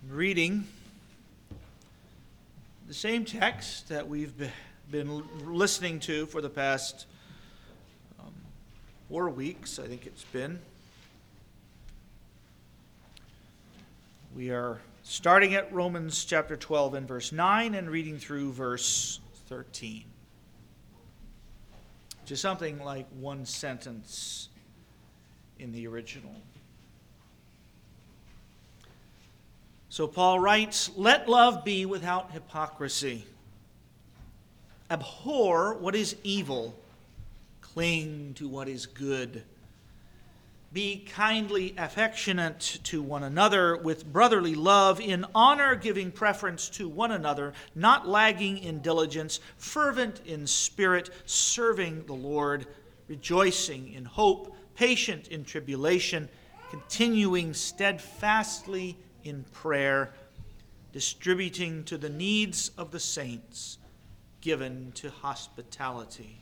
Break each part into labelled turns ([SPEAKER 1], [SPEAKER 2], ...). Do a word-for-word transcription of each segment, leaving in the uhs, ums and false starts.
[SPEAKER 1] Reading the same text that we've been listening to for the past um, four weeks, I think it's been. We are starting at Romans chapter twelve and verse nine and reading through verse thirteen. Which is something like one sentence in the original. So Paul writes, "Let love be without hypocrisy. Abhor what is evil. Cling to what is good. Be kindly affectionate to one another with brotherly love, in honor giving preference to one another, not lagging in diligence, fervent in spirit, serving the Lord, rejoicing in hope, patient in tribulation, continuing steadfastly in prayer, distributing to the needs of the saints, given to hospitality."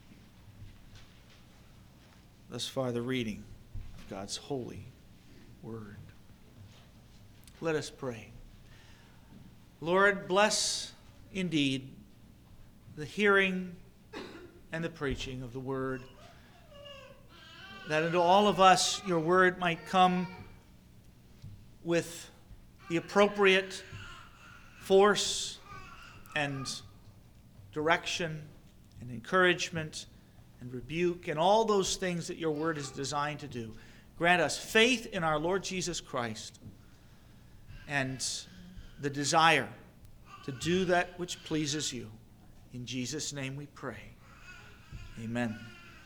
[SPEAKER 1] Thus far the reading of God's holy word. Let us pray. Lord, bless indeed the hearing and the preaching of the word, that into all of us your word might come with the appropriate force and direction and encouragement and rebuke and all those things that your word is designed to do. Grant us faith in our Lord Jesus Christ and the desire to do that which pleases you. In Jesus' name we pray. Amen.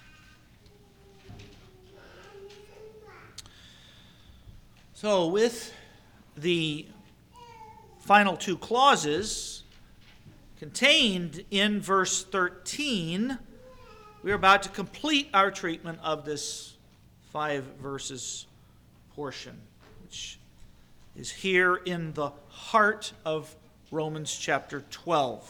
[SPEAKER 1] So with the final two clauses contained in verse thirteen, we are about to complete our treatment of this five verses portion, which is here in the heart of Romans chapter twelve.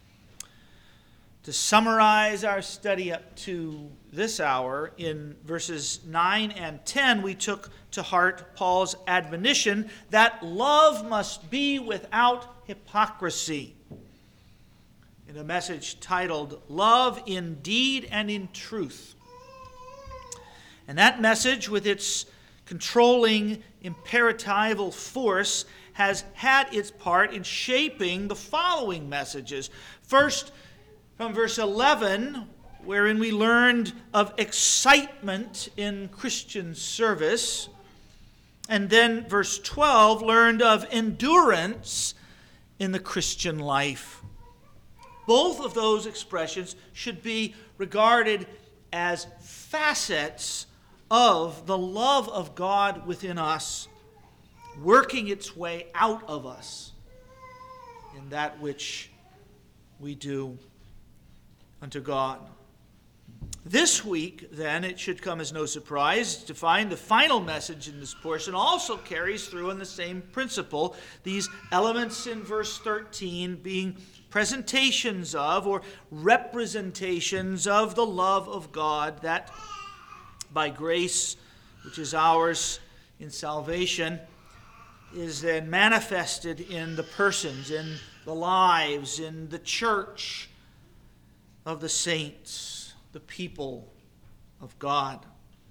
[SPEAKER 1] To summarize our study up to this hour, in verses nine and ten, we took to heart Paul's admonition that love must be without hypocrisy, in a message titled, "Love in Deed and in Truth." And that message, with its controlling imperatival force, has had its part in shaping the following messages. First, from verse eleven, wherein we learned of excitement in Christian service, and then verse twelve, learned of endurance in the Christian life. Both of those expressions should be regarded as facets of the love of God within us, working its way out of us in that which we do unto God. This week, then, it should come as no surprise to find the final message in this portion also carries through in the same principle, these elements in verse thirteen being presentations of or representations of the love of God that by grace, which is ours in salvation, is then manifested in the persons, in the lives, in the church of the saints, the people of God.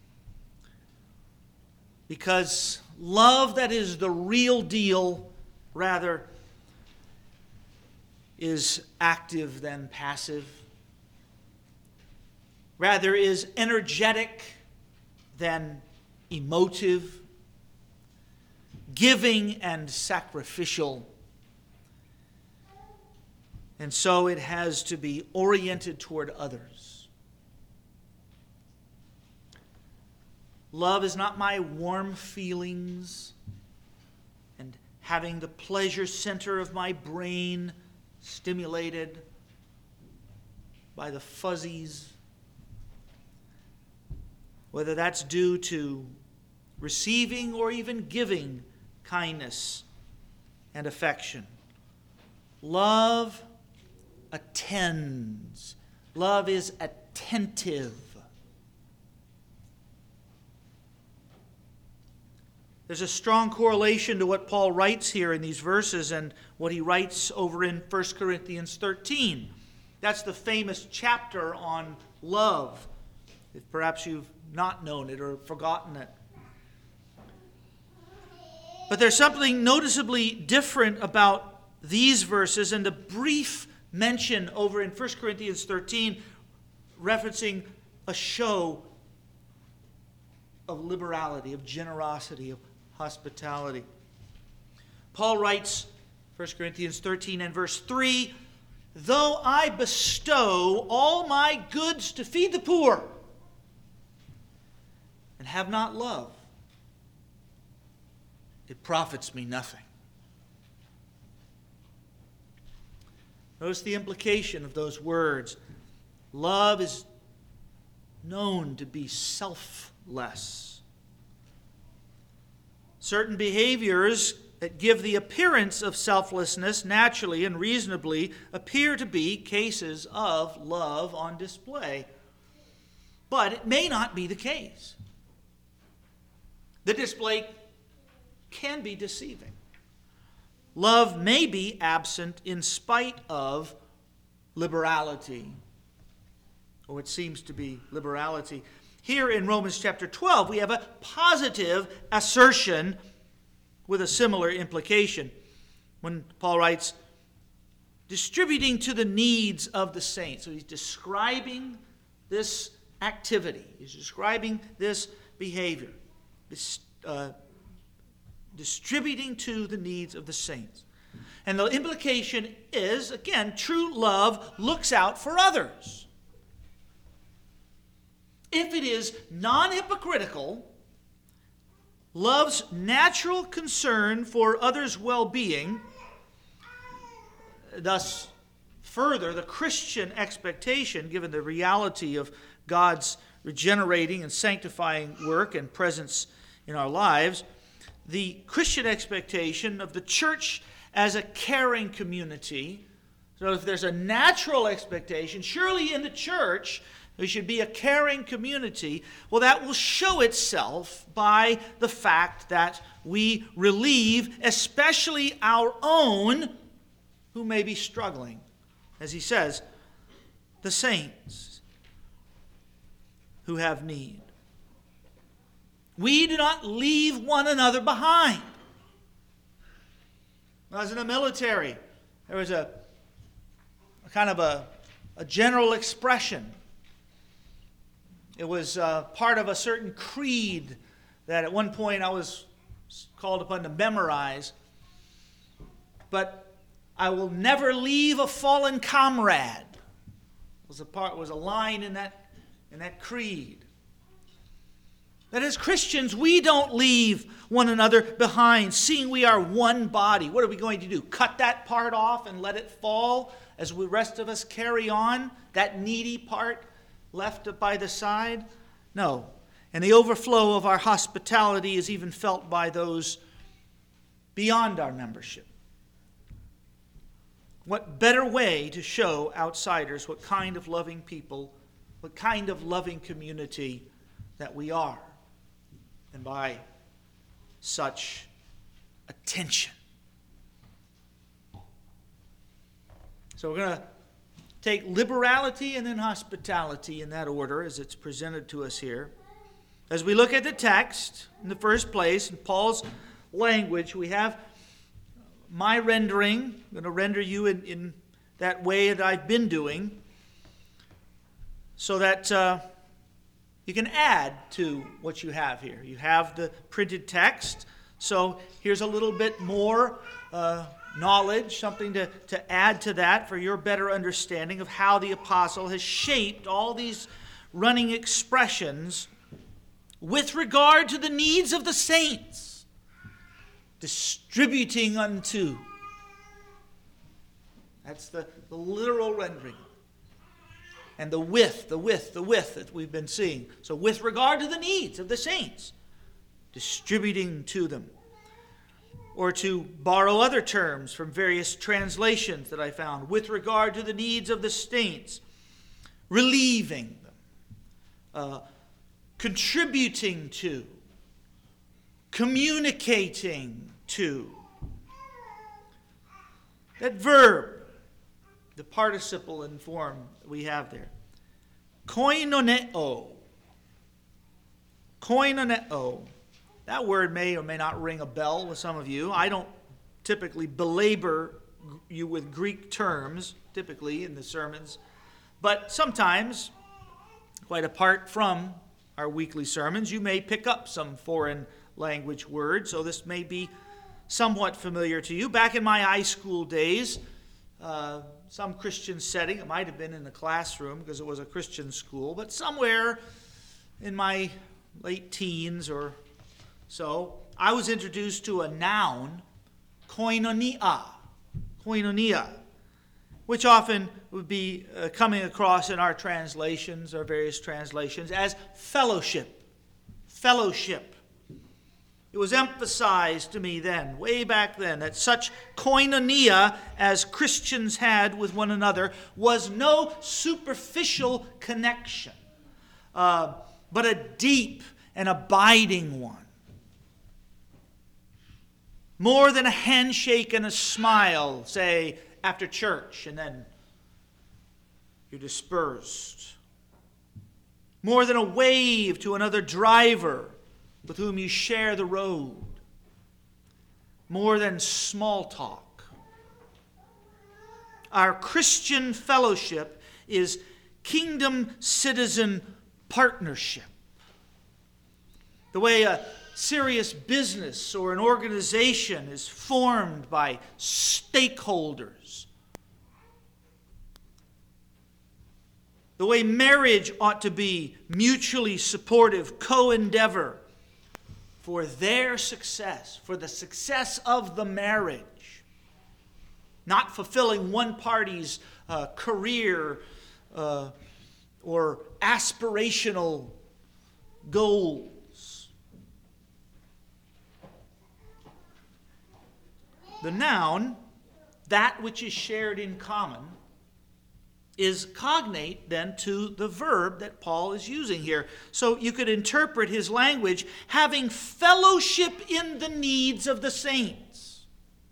[SPEAKER 1] Because love that is the real deal, rather, is active than passive, rather is energetic than emotive, giving and sacrificial. And so it has to be oriented toward others. Love is not my warm feelings and having the pleasure center of my brain stimulated by the fuzzies, whether that's due to receiving or even giving kindness and affection. Love attends. Love is attentive. There's a strong correlation to what Paul writes here in these verses and what he writes over in First Corinthians thirteen. That's the famous chapter on love, if perhaps you've not known it or forgotten it. But there's something noticeably different about these verses and the brief mention over in First Corinthians thirteen referencing a show of liberality, of generosity, of hospitality. Paul writes, First Corinthians thirteen and verse three, "Though I bestow all my goods to feed the poor and have not love, it profits me nothing." Notice the implication of those words. Love is known to be selfless. Certain behaviors that give the appearance of selflessness naturally and reasonably appear to be cases of love on display. But it may not be the case. The display can be deceiving. Love may be absent in spite of liberality, or it seems to be liberality. Here in Romans chapter twelve, we have a positive assertion with a similar implication. When Paul writes, distributing to the needs of the saints. So he's describing this activity. He's describing this behavior. This, uh, distributing to the needs of the saints. And the implication is, again, true love looks out for others. If it is non-hypocritical, love's natural concern for others' well-being, thus further the Christian expectation, given the reality of God's regenerating and sanctifying work and presence in our lives, the Christian expectation of the church as a caring community. So if there's a natural expectation, surely in the church there should be a caring community. Well, that will show itself by the fact that we relieve especially our own who may be struggling. As he says, the saints who have need. We do not leave one another behind. When I was in the military, there was a, a kind of a, a general expression. It was uh, part of a certain creed that at one point I was called upon to memorize. But I will never leave a fallen comrade. Was a part was a line in that in that creed. That as Christians, we don't leave one another behind, seeing we are one body. What are we going to do? Cut that part off and let it fall as the rest of us carry on? That needy part left by the side? No. And the overflow of our hospitality is even felt by those beyond our membership. What better way to show outsiders what kind of loving people, what kind of loving community that we are, and by such attention. So we're going to take liberality and then hospitality in that order as it's presented to us here. As we look at the text, in the first place, in Paul's language, we have my rendering. I'm going to render you in, in that way that I've been doing, so that uh, you can add to what you have here. You have the printed text, so here's a little bit more uh, knowledge, something to, to add to that for your better understanding of how the apostle has shaped all these running expressions with regard to the needs of the saints, distributing unto. That's the, the literal rendering. And the with, the with, the with that we've been seeing. So with regard to the needs of the saints, distributing to them. Or to borrow other terms from various translations that I found, with regard to the needs of the saints, relieving them, uh, contributing to, communicating to. That verb, the participle in form we have there. Koinoneo. Koinoneo. That word may or may not ring a bell with some of you. I don't typically belabor you with Greek terms, typically in the sermons. But sometimes, quite apart from our weekly sermons, you may pick up some foreign language words. So this may be somewhat familiar to you. Back in my high school days, uh, some Christian setting, it might have been in the classroom because it was a Christian school, but somewhere in my late teens or so, I was introduced to a noun, koinonia, koinonia, which often would be uh, coming across in our translations, our various translations, as fellowship, fellowship. It was emphasized to me then, way back then, that such koinonia as Christians had with one another was no superficial connection, uh, but a deep and abiding one. More than a handshake and a smile, say, after church, and then you're dispersed. More than a wave to another driver with whom you share the road. More than small talk. Our Christian fellowship is kingdom citizen partnership. The way a serious business or an organization is formed by stakeholders. The way marriage ought to be mutually supportive, co-endeavor for their success, for the success of the marriage. Not fulfilling one party's uh, career uh, or aspirational goals. The noun, that which is shared in common, is cognate then to the verb that Paul is using here. So you could interpret his language, having fellowship in the needs of the saints.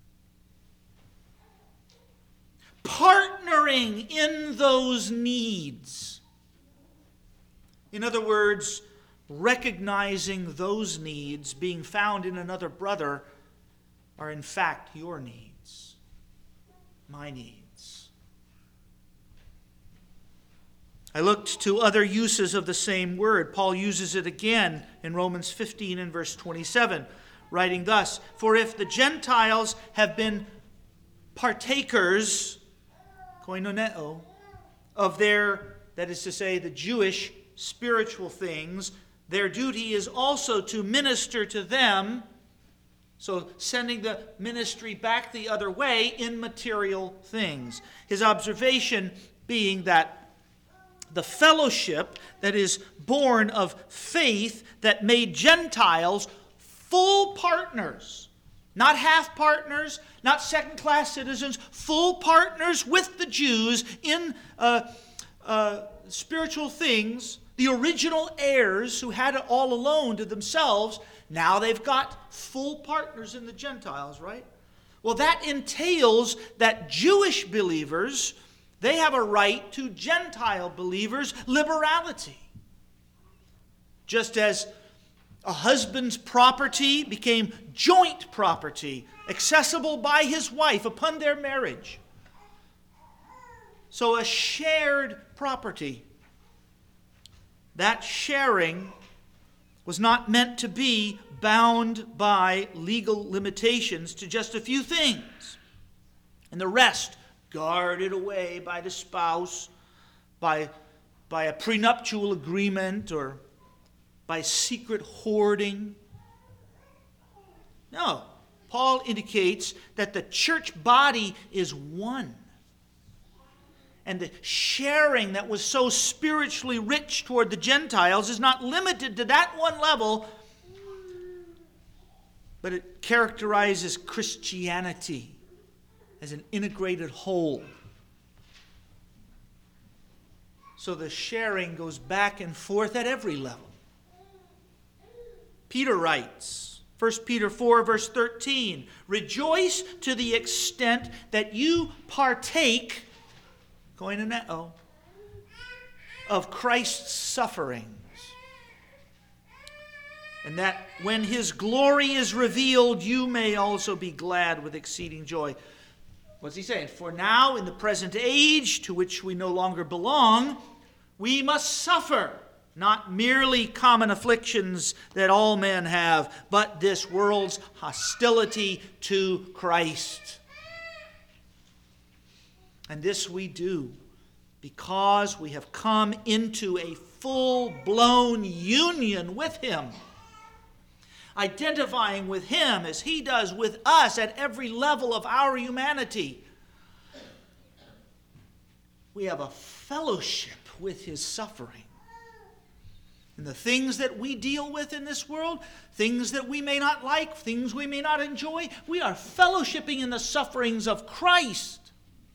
[SPEAKER 1] Partnering in those needs. In other words, recognizing those needs being found in another brother are in fact your needs, my needs. I looked to other uses of the same word. Paul uses it again in Romans fifteen and verse twenty-seven, writing thus, "For if the Gentiles have been partakers, koinoneo, of their, that is to say, the Jewish spiritual things, their duty is also to minister to them," so sending the ministry back the other way in material things. His observation being that the fellowship that is born of faith that made Gentiles full partners, not half partners, not second-class citizens, full partners with the Jews in uh, uh, spiritual things, the original heirs who had it all alone to themselves. Now they've got full partners in the Gentiles, right? Well, that entails that Jewish believers, they have a right to Gentile believers' liberality. Just as a husband's property became joint property, accessible by his wife upon their marriage. So a shared property. That sharing was not meant to be bound by legal limitations to just a few things, and the rest guarded away by the spouse, by, by a prenuptial agreement, or by secret hoarding. No, Paul indicates that the church body is one. And the sharing that was so spiritually rich toward the Gentiles is not limited to that one level, but it characterizes Christianity as an integrated whole. So the sharing goes back and forth at every level. Peter writes First Peter four, verse thirteen. Rejoice to the extent that you partake, koinoneo, of Christ's sufferings, and that when his glory is revealed, you may also be glad with exceeding joy. What's he saying? For now, in the present age to which we no longer belong, we must suffer, not merely common afflictions that all men have, but this world's hostility to Christ. And this we do because we have come into a full-blown union with him, identifying with him as he does with us at every level of our humanity. We have a fellowship with his suffering. And the things that we deal with in this world, things that we may not like, things we may not enjoy, we are fellowshipping in the sufferings of Christ.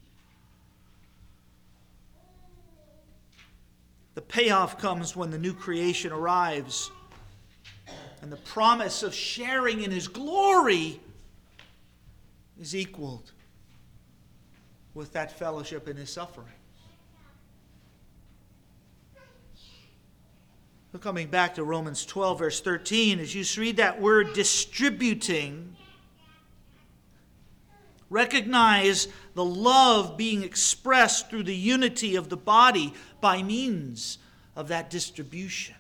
[SPEAKER 1] The payoff comes when the new creation arrives, and the promise of sharing in his glory is equaled with that fellowship in his suffering. So coming back to Romans twelve, verse thirteen, as you read that word distributing, recognize the love being expressed through the unity of the body by means of that distribution.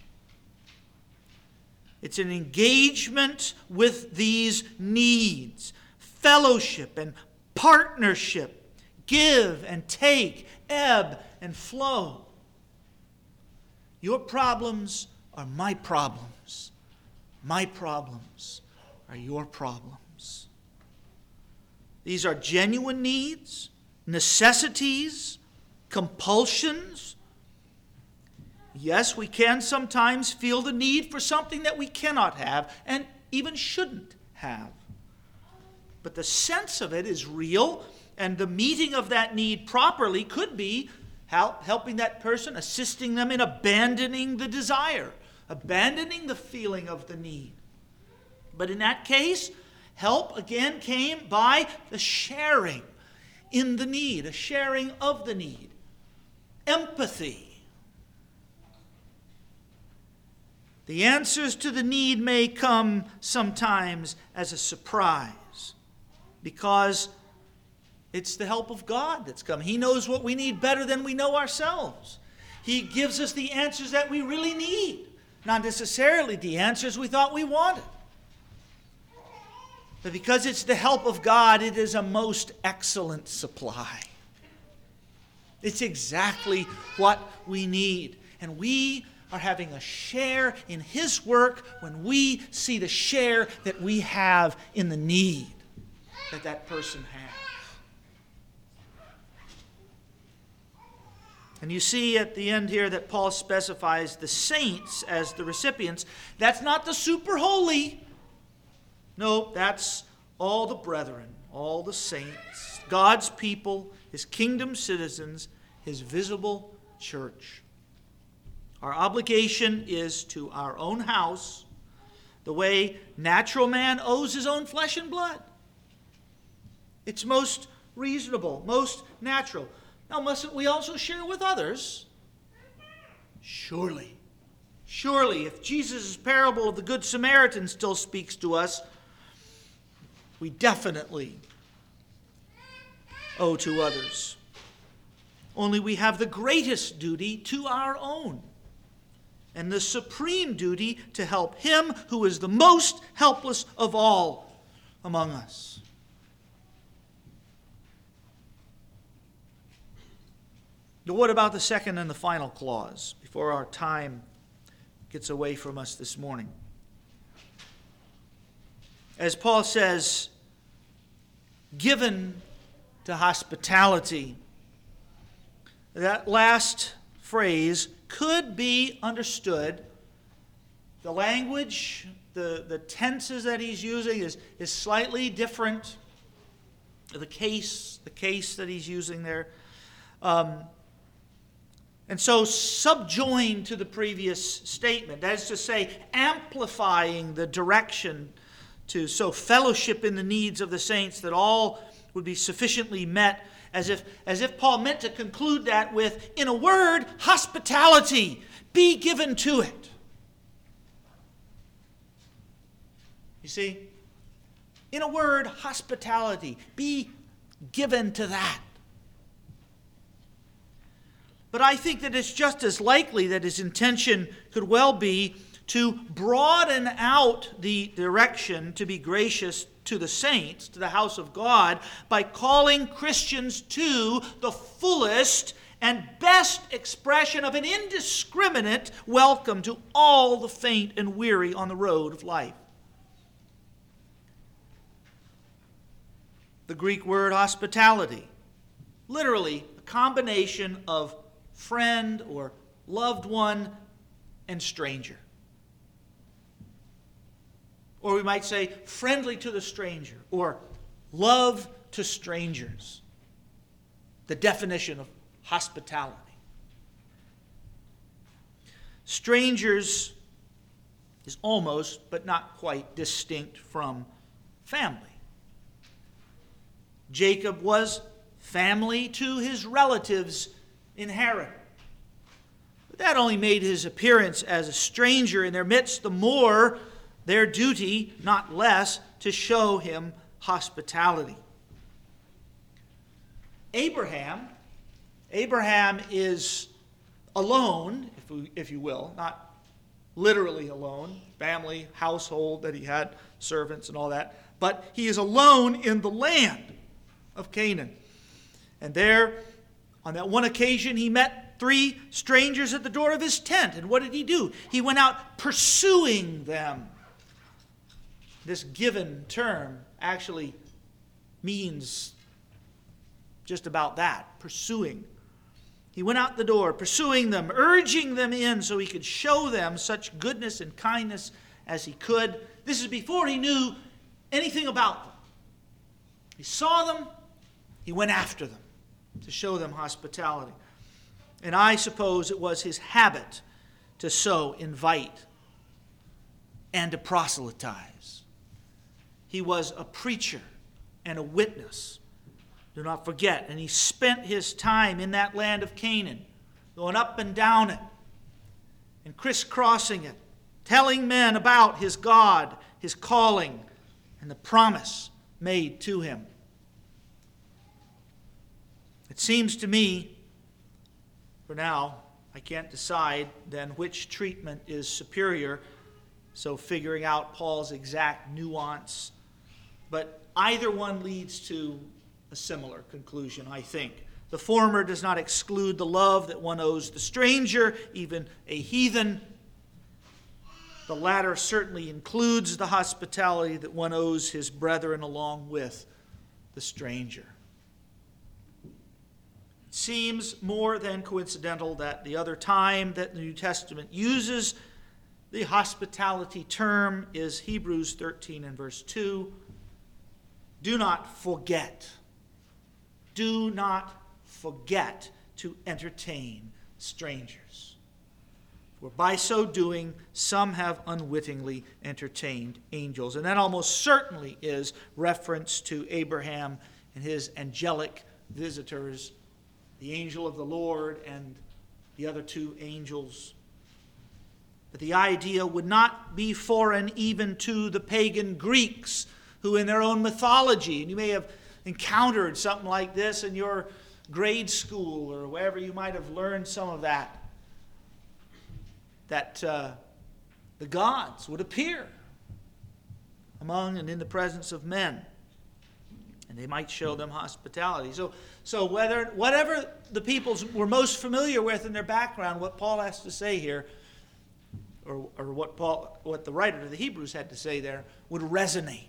[SPEAKER 1] It's an engagement with these needs, fellowship and partnership, give and take, ebb and flow. Your problems are my problems. My problems are your problems. These are genuine needs, necessities, compulsions. Yes, we can sometimes feel the need for something that we cannot have and even shouldn't have. But the sense of it is real, and the meeting of that need properly could be help, helping that person, assisting them in abandoning the desire, abandoning the feeling of the need. But in that case, help again came by the sharing in the need, a sharing of the need. Empathy. The answers to the need may come sometimes as a surprise because it's the help of God that's come. He knows what we need better than we know ourselves. He gives us the answers that we really need, not necessarily the answers we thought we wanted. But because it's the help of God, it is a most excellent supply. It's exactly what we need. And we are having a share in his work when we see the share that we have in the need that that person has. And you see at the end here that Paul specifies the saints as the recipients. That's not the super holy. No, that's all the brethren, all the saints, God's people, his kingdom citizens, his visible church. Our obligation is to our own house, the way natural man owes his own flesh and blood. It's most reasonable, most natural. Now, mustn't we also share with others? Surely. Surely, if Jesus' parable of the Good Samaritan still speaks to us, we definitely owe to others. Only we have the greatest duty to our own, and the supreme duty to help him who is the most helpless of all among us. But what about the second and the final clause before our time gets away from us this morning? As Paul says, given to hospitality. That last phrase could be understood. The language, the, the tenses that he's using is, is slightly different. The case, the case that he's using there. Um, And so subjoined to the previous statement, that is to say, amplifying the direction to sow fellowship in the needs of the saints, that all would be sufficiently met, as if, as if Paul meant to conclude that with, in a word, hospitality, be given to it. You see? In a word, hospitality, be given to that. But I think that it's just as likely that his intention could well be to broaden out the direction to be gracious to the saints, to the house of God, by calling Christians to the fullest and best expression of an indiscriminate welcome to all the faint and weary on the road of life. The Greek word hospitality, literally a combination of friend or loved one and stranger. Or we might say friendly to the stranger, or love to strangers. The definition of hospitality. Strangers is almost, but not quite, distinct from family. Jacob was family to his relatives in Haran. But that only made his appearance as a stranger in their midst the more their duty, not less, to show him hospitality. Abraham, Abraham is alone, if, we, if you will, not literally alone, family, household that he had, servants and all that, but he is alone in the land of Canaan. And there, on that one occasion, he met three strangers at the door of his tent. And what did he do? He went out pursuing them. This given term actually means just about that, pursuing. He went out the door, pursuing them, urging them in so he could show them such goodness and kindness as he could. This is before he knew anything about them. He saw them, he went after them to show them hospitality. And I suppose it was his habit to so invite and to proselytize. He was a preacher and a witness. Do not forget. And he spent his time in that land of Canaan, going up and down it, and crisscrossing it, telling men about his God, his calling, and the promise made to him. It seems to me, for now, I can't decide then which treatment is superior, so figuring out Paul's exact nuance, but either one leads to a similar conclusion, I think. The former does not exclude the love that one owes the stranger, even a heathen. The latter certainly includes the hospitality that one owes his brethren along with the stranger. It seems more than coincidental that the other time that the New Testament uses the hospitality term is Hebrews thirteen and verse two. Do not forget. Do not forget to entertain strangers. For by so doing, some have unwittingly entertained angels. And that almost certainly is reference to Abraham and his angelic visitors, the angel of the Lord and the other two angels. But the idea would not be foreign even to the pagan Greeks, who in their own mythology, and you may have encountered something like this in your grade school or wherever you might have learned some of that, that uh, the gods would appear among and in the presence of men, and they might show them hospitality. So, so whether whatever the peoples were most familiar with in their background, what Paul has to say here, or, or what Paul, what the writer of the Hebrews had to say there, would resonate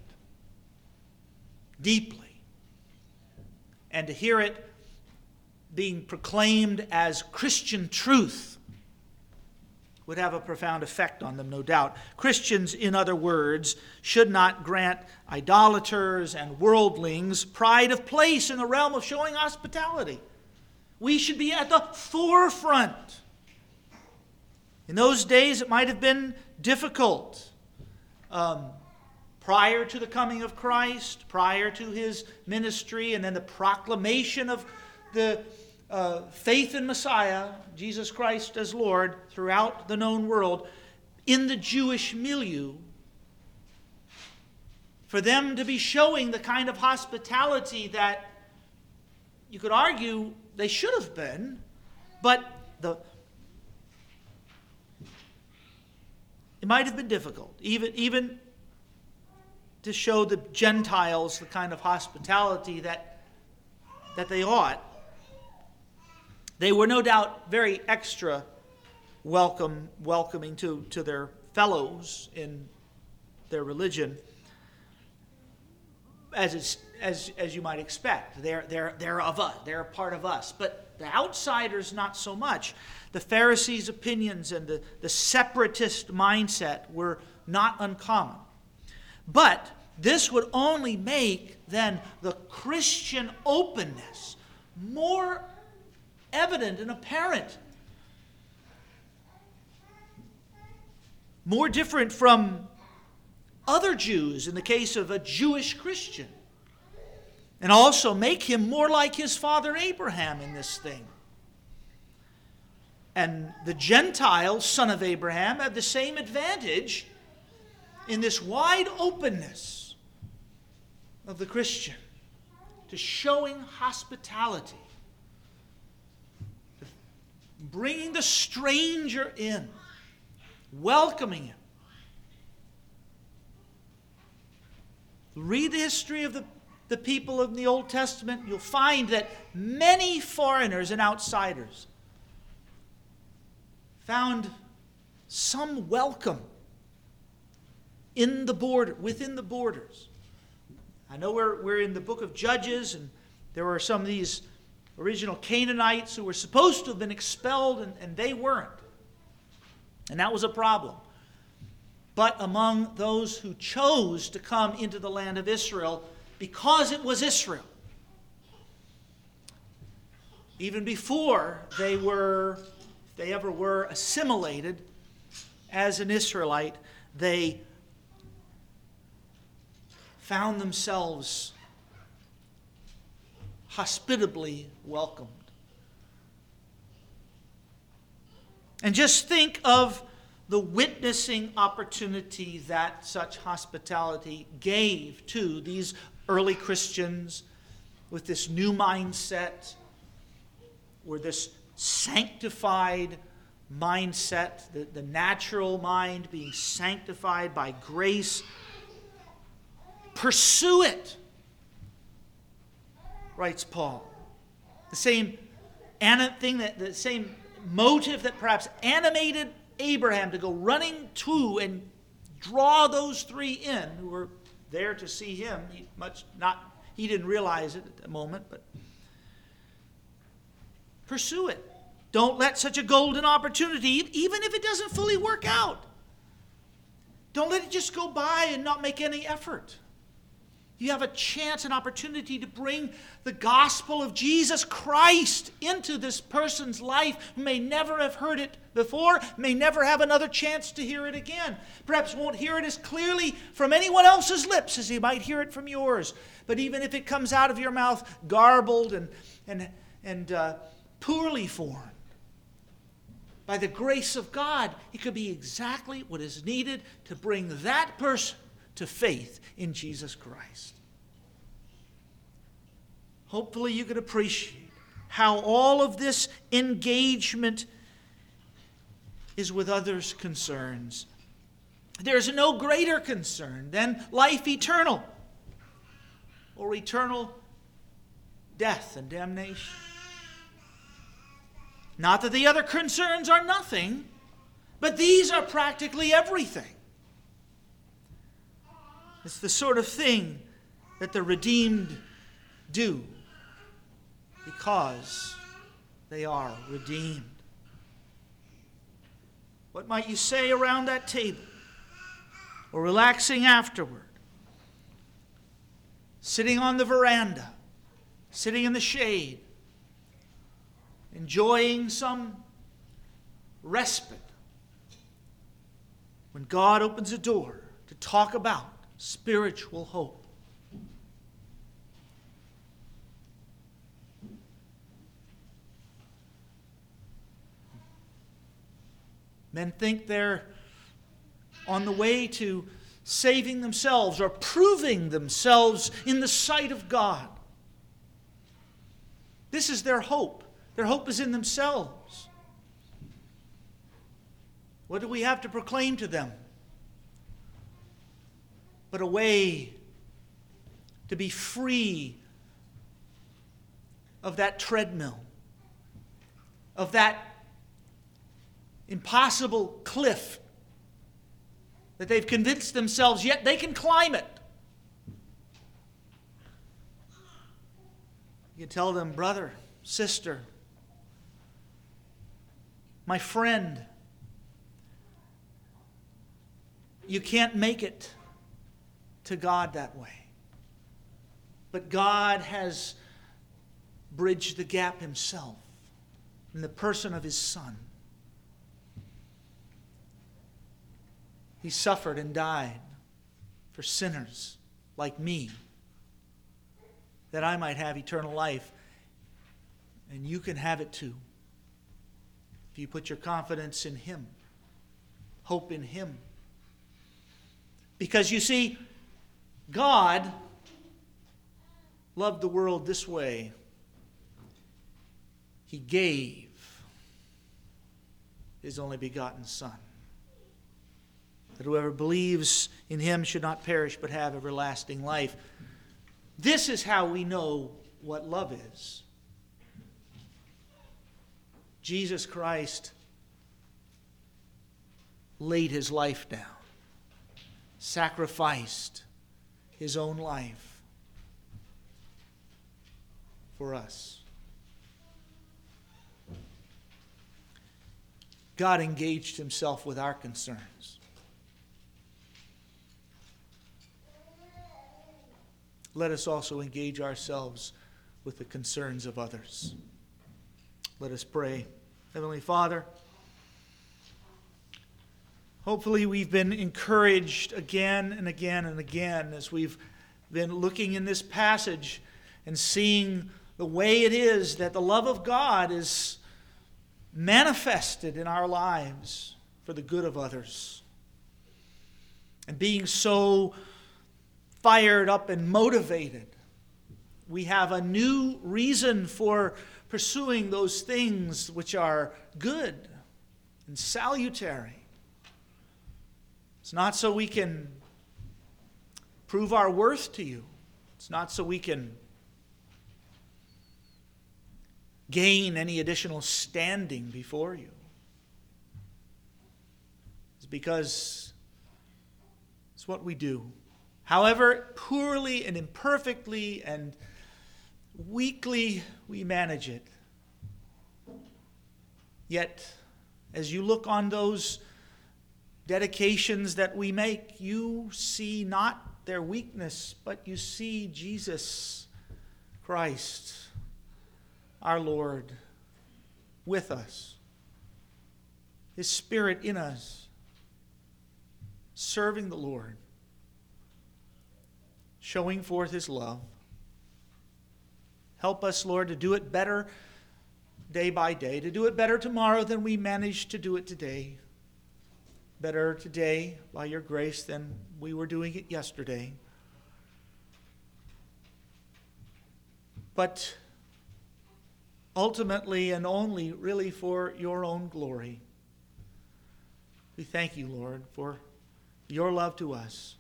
[SPEAKER 1] deeply. And to hear it being proclaimed as Christian truth would have a profound effect on them, no doubt. Christians, in other words, should not grant idolaters and worldlings pride of place in the realm of showing hospitality. We should be at the forefront. In those days, it might have been difficult. Um, prior to the coming of Christ, prior to his ministry, and then the proclamation of the uh, faith in Messiah, Jesus Christ as Lord, throughout the known world, in the Jewish milieu, for them to be showing the kind of hospitality that you could argue they should have been, but the it might have been difficult, even, even to show the Gentiles the kind of hospitality that, that they ought. They were no doubt very extra welcome, welcoming to, to their fellows in their religion, as it's, as as you might expect. They're they're they're of us. They're a part of us. But the outsiders, not so much. The Pharisees' opinions and the, the separatist mindset were not uncommon. But this would only make then the Christian openness more evident and apparent. More different from other Jews in the case of a Jewish Christian. And also make him more like his father Abraham in this thing. And the Gentile son of Abraham had the same advantage in this wide openness of the Christian to showing hospitality, to bringing the stranger in, welcoming him. Read the history of the, the people in the Old Testament. You'll find that many foreigners and outsiders found some welcome in the border, within the borders. I know we're, we're in the book of Judges, and there were some of these original Canaanites who were supposed to have been expelled, and, and they weren't. And that was a problem. But among those who chose to come into the land of Israel, because it was Israel, even before they were, if they ever were assimilated as an Israelite, they found themselves hospitably welcomed. And just think of the witnessing opportunity that such hospitality gave to these early Christians with this new mindset, or this sanctified mindset, the, the natural mind being sanctified by grace. Pursue it, writes Paul. The same thing, that the same motive that perhaps animated Abraham to go running to and draw those three in who were there to see him. He much not he didn't realize it at the moment, but pursue it. Don't let such a golden opportunity, even if it doesn't fully work out, don't let it just go by and not make any effort. You have a chance, an opportunity to bring the gospel of Jesus Christ into this person's life who may never have heard it before, may never have another chance to hear it again. Perhaps won't hear it as clearly from anyone else's lips as he might hear it from yours. But even if it comes out of your mouth garbled and, and, and uh, poorly formed, by the grace of God, it could be exactly what is needed to bring that person to faith in Jesus Christ. Hopefully you can appreciate how all of this engagement is with others' concerns. There's no greater concern than life eternal or eternal death and damnation. Not that the other concerns are nothing, but these are practically everything. It's the sort of thing that the redeemed do because they are redeemed. What might you say around that table or relaxing afterward? Sitting on the veranda, sitting in the shade, enjoying some respite, when God opens a door to talk about spiritual hope. Men think they're on the way to saving themselves or proving themselves in the sight of God. This is their hope. Their hope is in themselves. What do we have to proclaim to them? But a way to be free of that treadmill, of that impossible cliff that they've convinced themselves yet they can climb it. You tell them, brother, sister, my friend, you can't make it to God that way. But God has bridged the gap himself in the person of his Son. He suffered and died for sinners like me, that I might have eternal life. And you can have it too, if you put your confidence in him, hope in him. Because you see, God loved the world this way. He gave his only begotten Son, that whoever believes in him should not perish but have everlasting life. This is how we know what love is. Jesus Christ laid his life down, sacrificed his own life for us. God engaged himself with our concerns. Let us also engage ourselves with the concerns of others. Let us pray. Heavenly Father, hopefully we've been encouraged again and again and again as we've been looking in this passage and seeing the way it is that the love of God is manifested in our lives for the good of others. And being so fired up and motivated, we have a new reason for pursuing those things which are good and salutary. It's not so we can prove our worth to you. It's not so we can gain any additional standing before you. It's because it's what we do. However poorly and imperfectly and weakly we manage it, yet as you look on those dedications that we make, you see not their weakness, but you see Jesus Christ, our Lord, with us, his Spirit in us, serving the Lord, showing forth his love. Help us, Lord, to do it better day by day, to do it better tomorrow than we managed to do it today. Better today, by your grace, than we were doing it yesterday. But ultimately and only really for your own glory. We thank you, Lord, for your love to us.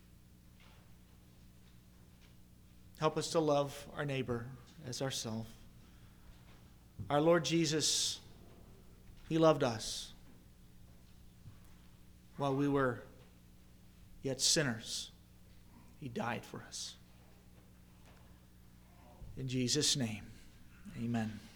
[SPEAKER 1] Help us to love our neighbor as ourselves. Our Lord Jesus, he loved us while we were yet sinners. He died for us. In Jesus' name, amen.